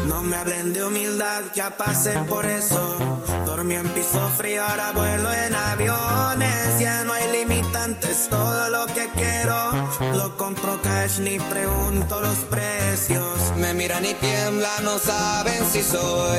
No me hablen de humildad, ya pasé por eso. Dormí en piso frío, ahora vuelo en aviones. Ya no hay limitantes, todo lo que quiero lo compro cash, ni pregunto los precios. Me miran y tiemblan, no saben si soy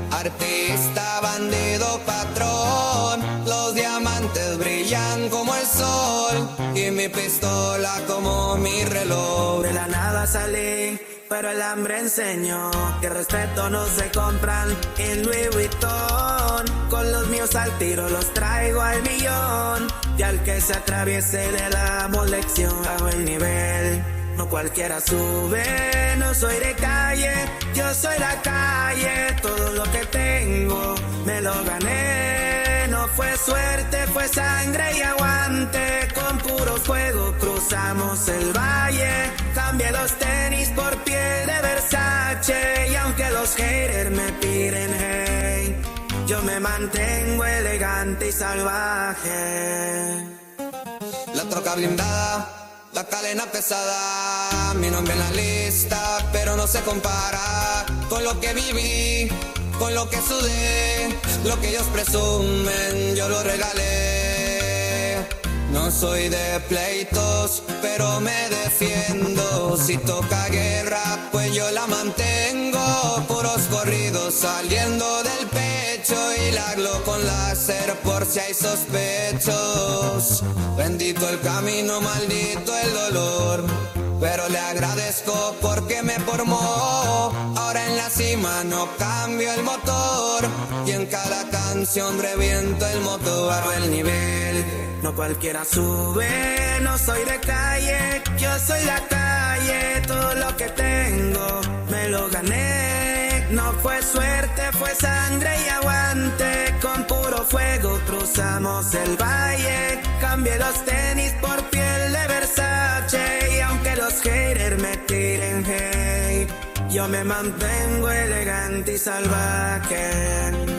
artista, bandido, patrón. Los diamantes brillan como el sol y mi pistola como mi reloj. De la nada salí, pero el hambre enseñó que respeto no se compran en Louis Vuitton. Con los míos al tiro los traigo al millón, y al que se atraviese le damos lección. Bajo el nivel, no cualquiera sube, no soy de calle, yo soy la calle. Todo lo que tengo me lo gané, no fue suerte, fue sangre y aguante. Con puro fuego cruzamos el valle, cambié los tenis por piel de Versace. Y aunque los haters me piden hey, yo me mantengo elegante y salvaje. La troca blindada, la cadena pesada, mi nombre en la lista, pero no se compara con lo que viví, con lo que sudé, lo que ellos presumen, yo lo regalé. No soy de pleitos, pero me defiendo. Si toca guerra, pues yo la mantengo. Puros corridos saliendo del pecho y la glow con láser por si hay sospechos. Bendito el camino, maldito el dolor, pero le agradezco porque me formó. Ahora en la cima no cambio el motor y en cada canción reviento el motor. Bajo el nivel, no cualquiera sube, no soy de calle, yo soy la calle. Todo lo que tengo me lo gané, no fue suerte, fue sangre y aguante. Con puro fuego cruzamos el valle, cambié los tenis por piel de Versace. Y aunque los haters me tiren hate, yo me mantengo elegante y salvaje.